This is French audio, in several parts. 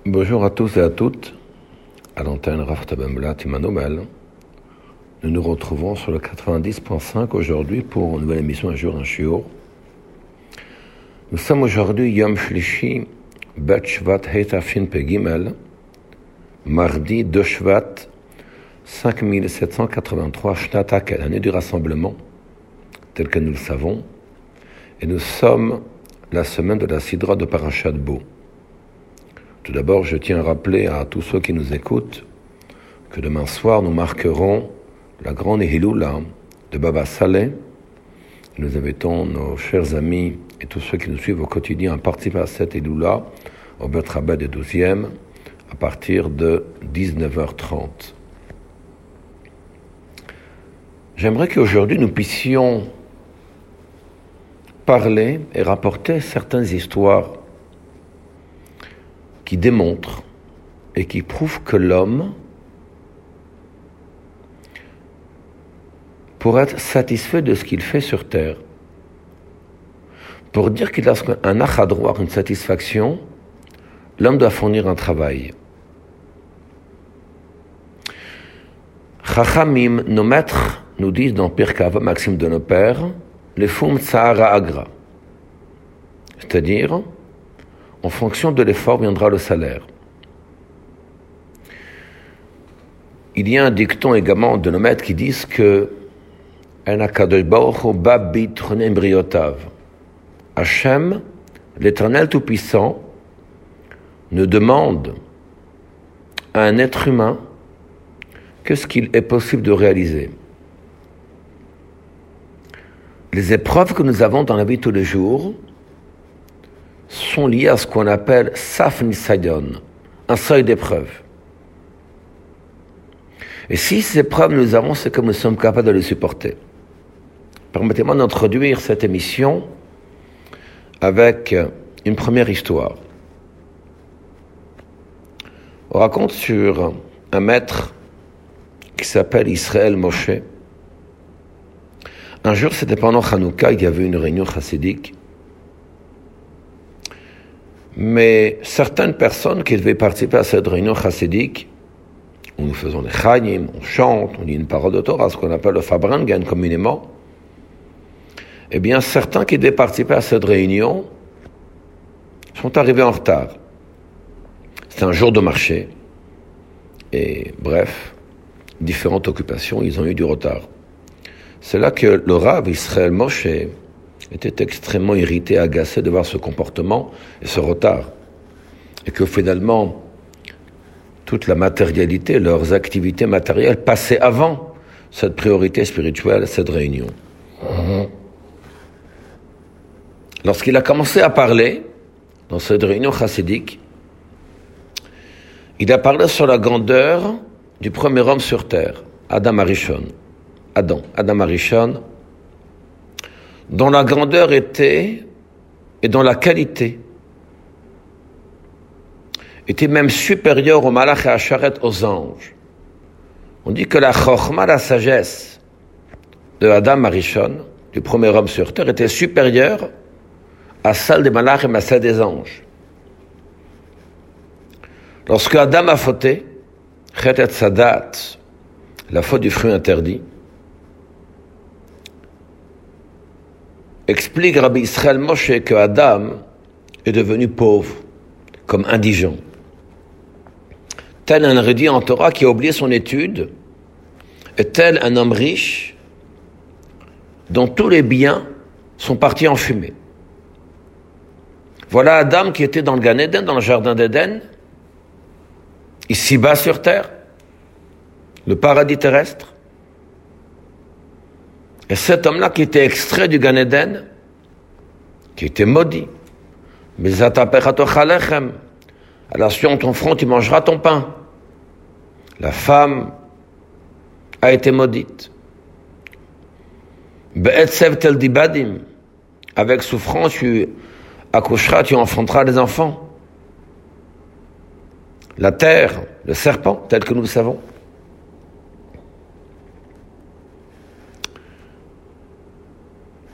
Bonjour à tous et à toutes, à l'antenne Rav Tabemla Timanomel. Nous nous retrouvons sur le 90.5 aujourd'hui pour une nouvelle émission Un jour, un shiur. Nous sommes aujourd'hui Yom Shlishi, Bet Shvat Heitafshin Pegimel, mardi 2 Shvat 5783 Shnatakel, l'année du rassemblement, tel que nous le savons, et nous sommes la semaine de la Sidra de Parashat Bo. Tout d'abord, je tiens à rappeler à tous ceux qui nous écoutent que demain soir, nous marquerons la grande Hiloula de Baba Saleh. Nous invitons nos chers amis et tous ceux qui nous suivent au quotidien à participer à cette Hiloula au Bet Rabba des 12e à partir de 19h30. J'aimerais qu'aujourd'hui nous puissions parler et rapporter certaines histoires qui démontrent et qui prouvent que l'homme, pour être satisfait de ce qu'il fait sur terre, pour dire qu'il a un achadroit, une satisfaction, l'homme doit fournir un travail. Chachamim, nos maîtres, nous disent dans Pirkei Avot, Maxime de nos pères, les fum tsahara agra, c'est-à-dire en fonction de l'effort viendra le salaire. Il y a un dicton également de nos maîtres qui disent que Hachem, l'Éternel Tout-Puissant, ne demande à un être humain que ce qu'il est possible de réaliser. Les épreuves que nous avons dans la vie de tous les jours sont liées à ce qu'on appelle Saf Nisayon, un seuil d'épreuve. Et si ces épreuves nous avons, c'est que nous sommes capables de les supporter. Permettez-moi d'introduire cette émission avec une première histoire. On raconte sur un maître qui s'appelle Israël Moshe. Un jour, c'était pendant Hanouka, il y avait une réunion chassidique. Mais certaines personnes qui devaient participer à cette réunion chassidique, où nous faisons les chayim, on chante, on dit une parole de Torah, ce qu'on appelle le fabrangen communément, eh bien, certains qui devaient participer à cette réunion sont arrivés en retard. C'était un jour de marché. Et bref, différentes occupations, ils ont eu du retard. C'est là que le Rav Israël Moshe était extrêmement irrité, agacé de voir ce comportement et ce retard. Et que finalement, toute la matérialité, leurs activités matérielles passaient avant cette priorité spirituelle, cette réunion. Lorsqu'il a commencé à parler, dans cette réunion chassidique, il a parlé sur la grandeur du premier homme sur terre, Adam Arishon, dont la grandeur était, et dont la qualité était même supérieure aux malach et à Sharet, aux anges. On dit que la chokhma, la sagesse de Adam Arishon, du premier homme sur terre, était supérieure à celle des malach et à celle des anges. Lorsque Adam a fauté, Chet et Sadat, la faute du fruit interdit, explique Rabbi Israël Moshe que Adam est devenu pauvre, comme indigent. Tel un érudit en Torah qui a oublié son étude, et tel un homme riche dont tous les biens sont partis en fumée. Voilà Adam qui était dans le Gan Eden, dans le jardin d'Éden, ici-bas sur terre, le paradis terrestre. Et cet homme-là qui était extrait du Gan Eden, qui était maudit, mais à la sueur de ton front, tu mangeras ton pain. La femme a été maudite. Avec souffrance, tu accoucheras, tu enfanteras des enfants. La terre, le serpent, tel que nous le savons.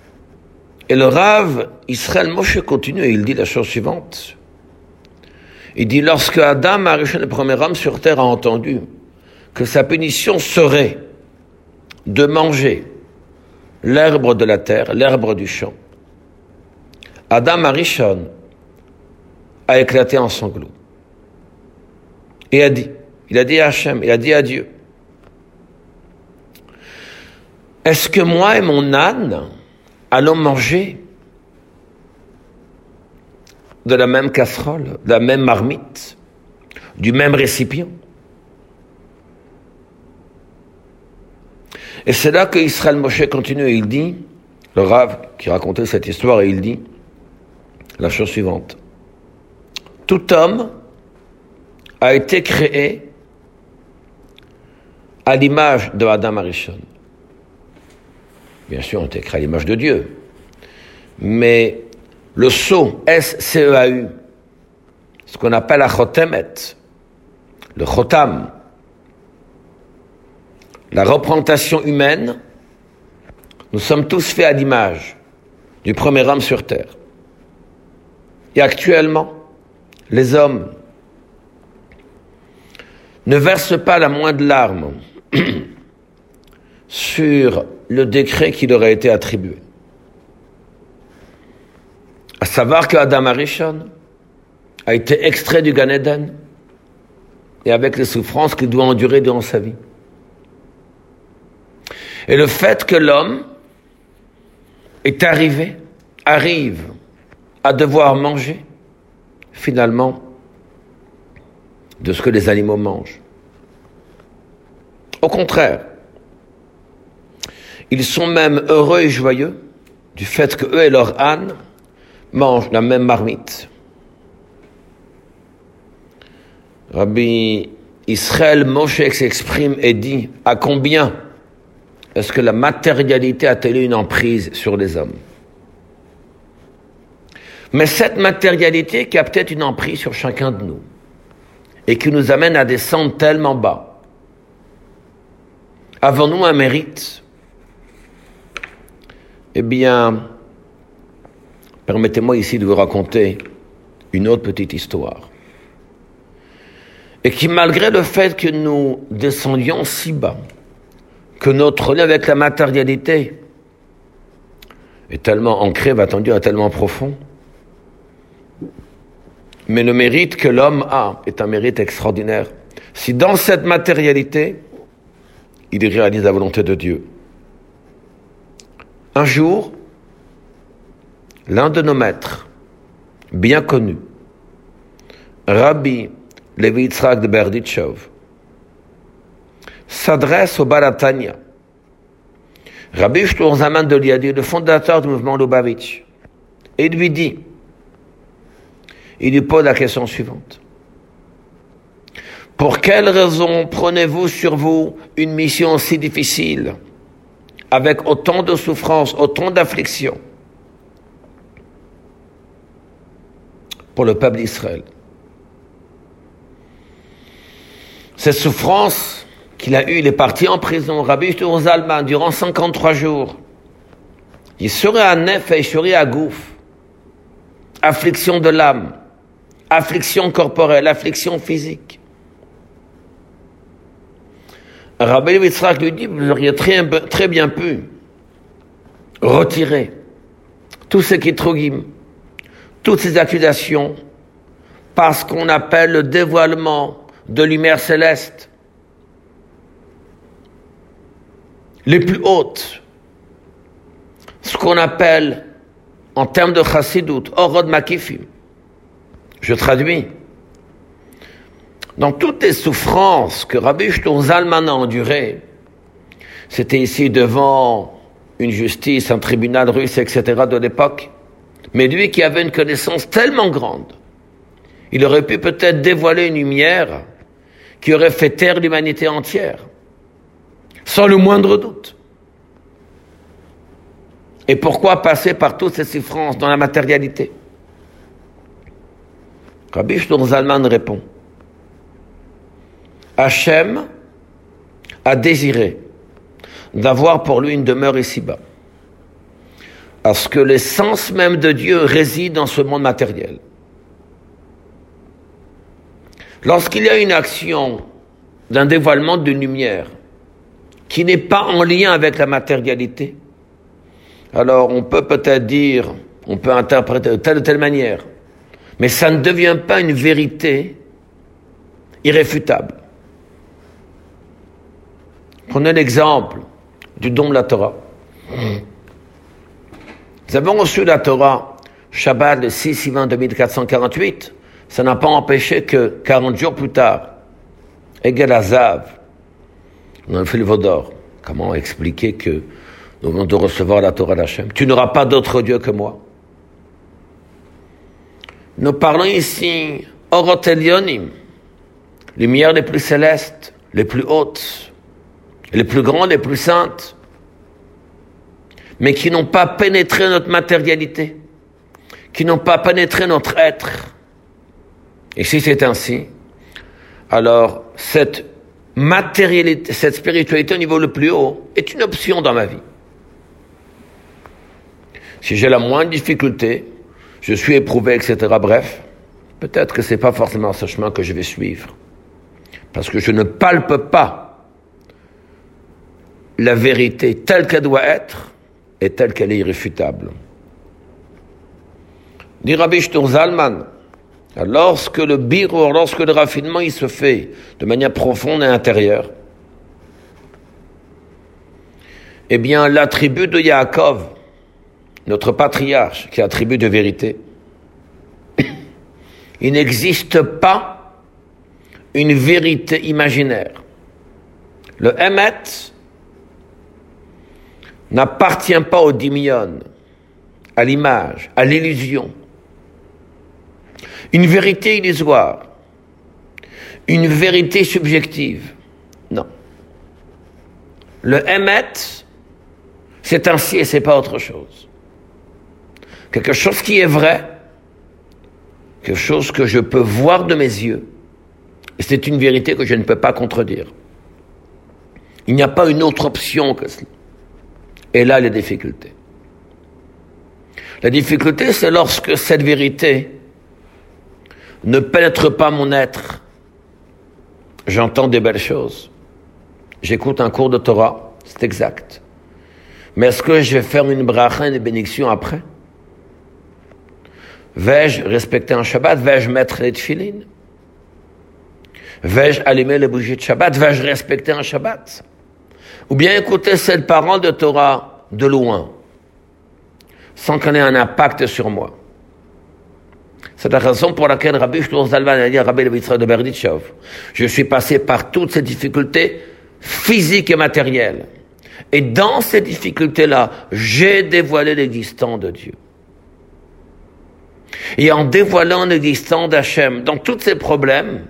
Et le Rav Israël Moshe continue et il dit la chose suivante. Il dit, lorsque Adam, Arishon, le premier homme sur terre, a entendu que sa punition serait de manger l'herbe de la terre, l'herbe du champ, Adam Arishon a éclaté en sanglots. Et il a dit à Hachem, il a dit à Dieu, est-ce que moi et mon âne allons manger de la même casserole, de la même marmite, du même récipient? Et c'est là que Israël Moshe continue et il dit, le Rav qui racontait cette histoire, et il dit la chose suivante. Tout homme a été créé à l'image de Adam Arishon. Bien sûr, on a été créé à l'image de Dieu. Mais le sceau, S-C-E-A-U, ce qu'on appelle la chotemet, le chotam, la représentation humaine, nous sommes tous faits à l'image du premier homme sur terre. Et actuellement, les hommes ne versent pas la moindre larme sur le décret qui leur a été attribué. À savoir que Adam Arishon a été extrait du Gan Eden et avec les souffrances qu'il doit endurer durant sa vie. Et le fait que l'homme arrive à devoir manger, finalement, de ce que les animaux mangent. Au contraire, ils sont même heureux et joyeux du fait que eux et leur âne mangent la même marmite. Rabbi Israël Moshe s'exprime et dit à combien est-ce que la matérialité a-t-elle une emprise sur les hommes? Mais cette matérialité qui a peut-être une emprise sur chacun de nous et qui nous amène à descendre tellement bas, avons-nous un mérite? Eh bien, permettez-moi ici de vous raconter une autre petite histoire. Et qui, malgré le fait que nous descendions si bas, que notre lien avec la matérialité est tellement ancré, va-t-on dire, tellement profond, mais le mérite que l'homme a est un mérite extraordinaire. Si dans cette matérialité, il réalise la volonté de Dieu. Un jour, l'un de nos maîtres, bien connu, Rabbi Levi Yitzhak de Berditchov, s'adresse au Balatania. Rabbi Shlomo Zalman de Liadi, le fondateur du mouvement Lubavitch, et il lui pose la question suivante. Pour quelle raison prenez-vous sur vous une mission si difficile, avec autant de souffrances, autant d'afflictions, pour le peuple d'Israël? Cette souffrance qu'il a eue, il est parti en prison, Rabbi Shlomo Zalman, durant 53 jours. Il serait à Nef et il serait à Gouf. Affliction de l'âme, affliction corporelle, affliction physique. Rabbi Yitzhak lui dit, vous auriez très bien pu retirer tout ce qui est troguim, toutes ces accusations, parce qu'on appelle le dévoilement de lumière céleste, les plus hautes, ce qu'on appelle, en termes de chassidut, orod makifim. Je traduis. Dans toutes les souffrances que Rabbi Shlomo Zalman a endurées, c'était ici devant une justice, un tribunal russe, etc. de l'époque, mais lui qui avait une connaissance tellement grande, il aurait pu peut-être dévoiler une lumière qui aurait fait taire l'humanité entière, sans le moindre doute. Et pourquoi passer par toutes ces souffrances dans la matérialité? Rabbi Shlomo Zalman répond, Hachem a désiré d'avoir pour lui une demeure ici-bas, parce que l'essence même de Dieu réside dans ce monde matériel. Lorsqu'il y a une action d'un dévoilement d'une lumière qui n'est pas en lien avec la matérialité, alors on peut peut-être dire, on peut interpréter de telle ou telle manière, mais ça ne devient pas une vérité irréfutable. Prenez l'exemple du don de la Torah. Nous avons reçu la Torah, Shabbat le 6 Sivan 2448, ça n'a pas empêché que 40 jours plus tard, Egel Azav, on a fait le Vaudor. Comment expliquer que nous venons de recevoir la Torah d'Hachem? Tu n'auras pas d'autre Dieu que moi. Nous parlons ici, Orot Elyonim, lumières les plus célestes, les plus hautes, les plus grandes, les plus saintes, mais qui n'ont pas pénétré notre matérialité, qui n'ont pas pénétré notre être. Et si c'est ainsi, alors cette matérialité, cette spiritualité au niveau le plus haut est une option dans ma vie. Si j'ai la moindre difficulté, je suis éprouvé, etc. Bref, peut-être que c'est pas forcément ce chemin que je vais suivre. Parce que je ne palpe pas la vérité telle qu'elle doit être et telle qu'elle est irréfutable. Dit Rabbi Shtur Zalman, lorsque le birour, lorsque le raffinement il se fait de manière profonde et intérieure, eh bien l'attribut de Yaakov, notre patriarche, qui est attribut de vérité, il n'existe pas une vérité imaginaire. Le Emet n'appartient pas au dimion, à l'image, à l'illusion. Une vérité illusoire, une vérité subjective, non. Le Emet, c'est ainsi et c'est pas autre chose. Quelque chose qui est vrai, quelque chose que je peux voir de mes yeux, et c'est une vérité que je ne peux pas contredire. Il n'y a pas une autre option que cela. Et là, les difficultés. La difficulté, c'est lorsque cette vérité ne pénètre pas mon être. J'entends des belles choses. J'écoute un cours de Torah, c'est exact. Mais est-ce que je vais faire une bracha, une bénédiction après? Vais-je respecter un Shabbat? Vais-je mettre les tefilines? Vais-je allumer les bougies de Shabbat? Vais-je respecter un Shabbat? Ou bien écouter cette parole de Torah de loin, sans qu'elle ait un impact sur moi? C'est la raison pour laquelle Rabbi Shlomo Zalman a dit à Rabbi Levi de Berditchev, je suis passé par toutes ces difficultés physiques et matérielles. Et dans ces difficultés-là, j'ai dévoilé l'existence de Dieu. Et en dévoilant l'existence d'Hachem dans tous ces problèmes,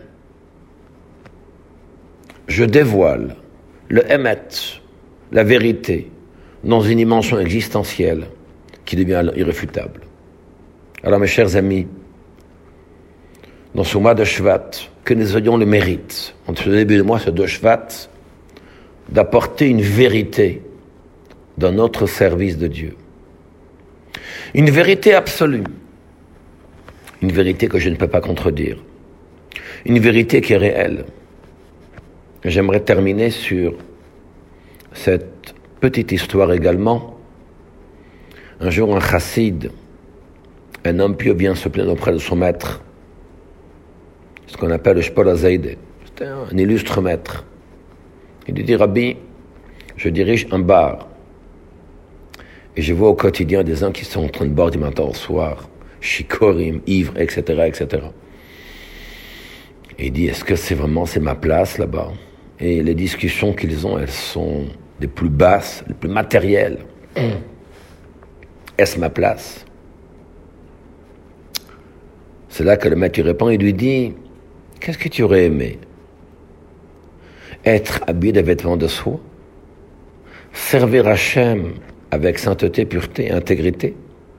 je dévoile le Emet, la vérité, dans une dimension existentielle qui devient irréfutable. Alors mes chers amis, dans ce mois de Shvat, que nous ayons le mérite, entre le début du mois de Shvat, d'apporter une vérité dans notre service de Dieu. Une vérité absolue. Une vérité que je ne peux pas contredire. Une vérité qui est réelle. J'aimerais terminer sur cette petite histoire également. Un jour, un chassid, un homme pieux vient se plaindre auprès de son maître, ce qu'on appelle le Shpol HaZeide. C'était un illustre maître. Il lui dit, Rabbi, je dirige un bar. Et je vois au quotidien des gens qui sont en train de boire du matin au soir, chikorim, ivres, etc., etc. Et il dit, est-ce que c'est ma place là-bas? Et les discussions qu'ils ont, elles sont des plus basses, les plus matérielles. Est-ce ma place? C'est là que le maître lui répond et lui dit, qu'est-ce que tu aurais aimé? Être habillé de vêtements de soie? Servir Hachem avec sainteté, pureté et intégrité?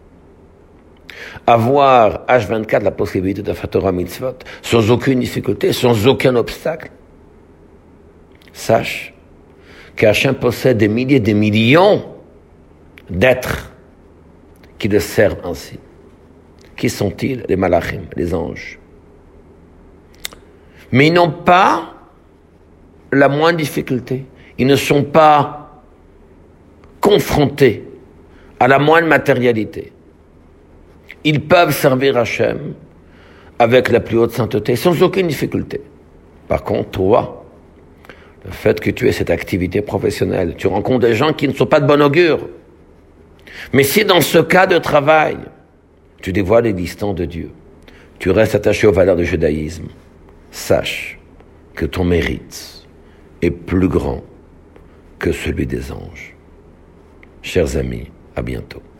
Avoir H24 la possibilité de faire Torah mitzvot sans aucune difficulté, sans aucun obstacle? Sache qu'Hachem possède des milliers, des millions d'êtres qui le servent ainsi. Qui sont-ils? Les malachim, les anges. Mais ils n'ont pas la moindre difficulté. Ils ne sont pas confrontés à la moindre matérialité. Ils peuvent servir Hachem avec la plus haute sainteté, sans aucune difficulté. Par contre, toi, le fait que tu aies cette activité professionnelle, tu rencontres des gens qui ne sont pas de bon augure. Mais si dans ce cas de travail, tu dévoiles les distants de Dieu, tu restes attaché aux valeurs du judaïsme, sache que ton mérite est plus grand que celui des anges. Chers amis, à bientôt.